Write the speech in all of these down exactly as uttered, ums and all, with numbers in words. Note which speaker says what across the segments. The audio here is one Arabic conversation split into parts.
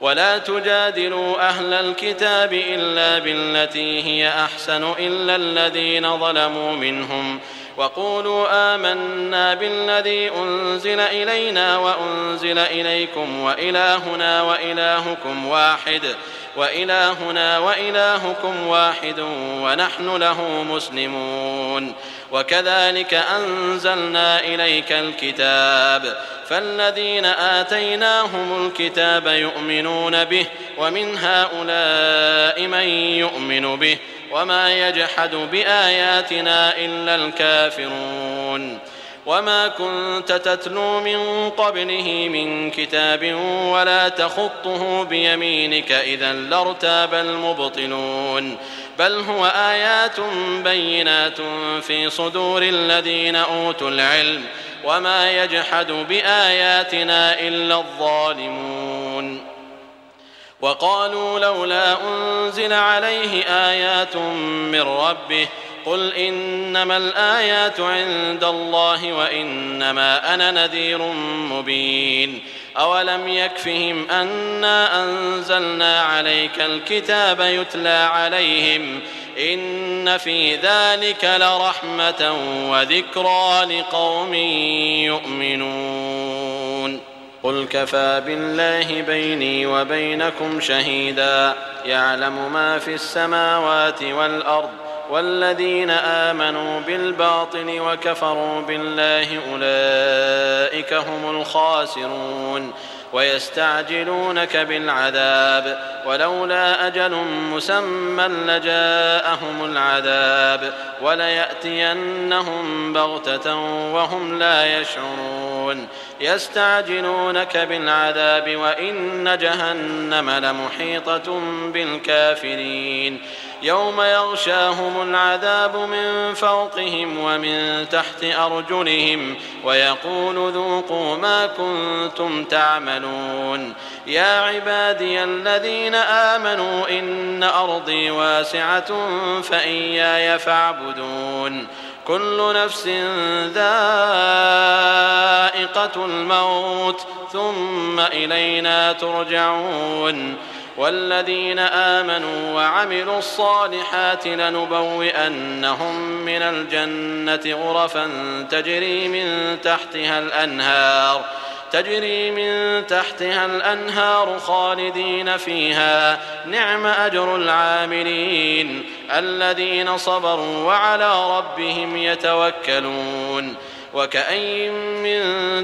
Speaker 1: ولا تجادلوا أهل الكتاب إلا بالتي هي أحسن إلا الذين ظلموا منهم وقولوا آمنا بالذي أنزل إلينا وأنزل إليكم وإلهنا وإلهكم واحد وإلهنا وإلهكم واحد ونحن له مسلمون. وكذلك أنزلنا إليك الكتاب فالذين آتيناهم الكتاب يؤمنون به ومن هؤلاء من يؤمن به وما يجحد بآياتنا إلا الكافرون. وما كنت تتلو من قبله من كتاب ولا تخطه بيمينك إذا لارتاب المبطلون بل هو آيات بينات في صدور الذين أوتوا العلم وما يجحد بآياتنا إلا الظالمون. وقالوا لولا أنزل عليه آيات من ربه قل إنما الآيات عند الله وإنما أنا نذير مبين. أولم يكفهم أنا أنزلنا عليك الكتاب يتلى عليهم إن في ذلك لرحمة وذكرى لقوم يؤمنون. قل كفى بالله بيني وبينكم شهيدا يعلم ما في السماوات والأرض والذين آمنوا بالباطل وكفروا بالله أولئك هم الخاسرون. ويستعجلونك بالعذاب ولولا أجل مسمى لجاءهم العذاب وليأتينهم بغتة وهم لا يشعرون. يستعجلونك بالعذاب وإن جهنم لمحيطة بالكافرين يوم يغشاهم العذاب من فوقهم ومن تحت أرجلهم ويقول ذوقوا ما كنتم تعملون. يا عبادي الذين آمنوا إن أرضي واسعة فإياي فاعبدون. كل نفس ذائقة الموت ثم إلينا ترجعون. والذين آمنوا وعملوا الصالحات لنبوئنهم من الجنة غرفا تجري من تحتها الأنهار تجري من تحتها الأنهار خالدين فيها نعم أجر العاملين الذين صبروا وعلى ربهم يتوكلون. وكأين من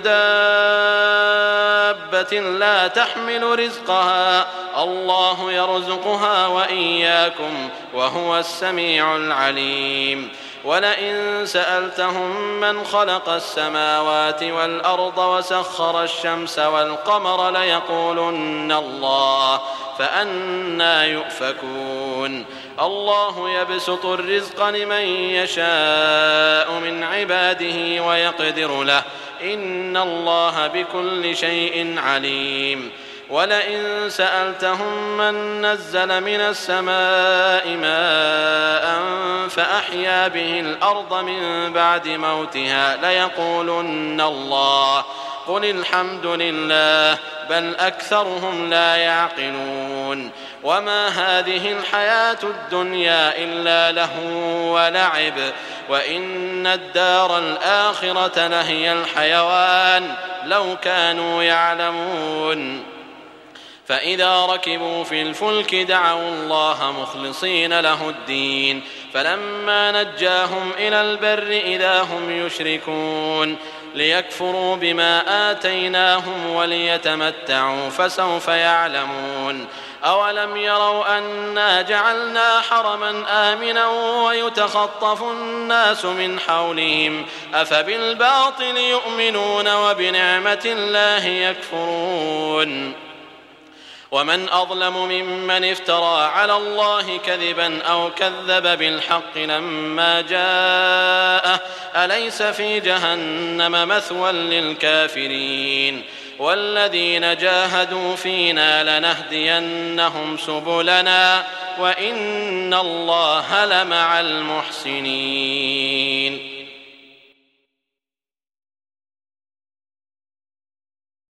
Speaker 1: دابة لا تحمل رزقها الله يرزقها وإياكم وهو السميع العليم. ولئن سألتهم من خلق السماوات والأرض وسخر الشمس والقمر ليقولن الله فأنى يؤفكون. الله يبسط الرزق لمن يشاء من عباده ويقدر له إن الله بكل شيء عليم. ولئن سألتهم من نزل من السماء ماء فأحيا به الأرض من بعد موتها ليقولن الله قل الحمد لله بل أكثرهم لا يعقلون. وما هذه الحياة الدنيا إلا لهو ولعب وإن الدار الآخرة لهي الحيوان لو كانوا يعلمون. فإذا ركبوا في الفلك دعوا الله مخلصين له الدين فلما نجاهم إلى البر إذا هم يشركون ليكفروا بما آتيناهم وليتمتعوا فسوف يعلمون. أولم يروا أنا جعلنا حرما آمنا ويتخطف الناس من حولهم أفبالباطل يؤمنون وبنعمة الله يكفرون. ومن أظلم ممن افترى على الله كذبا أو كذب بالحق لما جاءه أليس في جهنم مثوى للكافرين. والذين جاهدوا فينا لنهدينهم سبلنا وإن الله لمع المحسنين.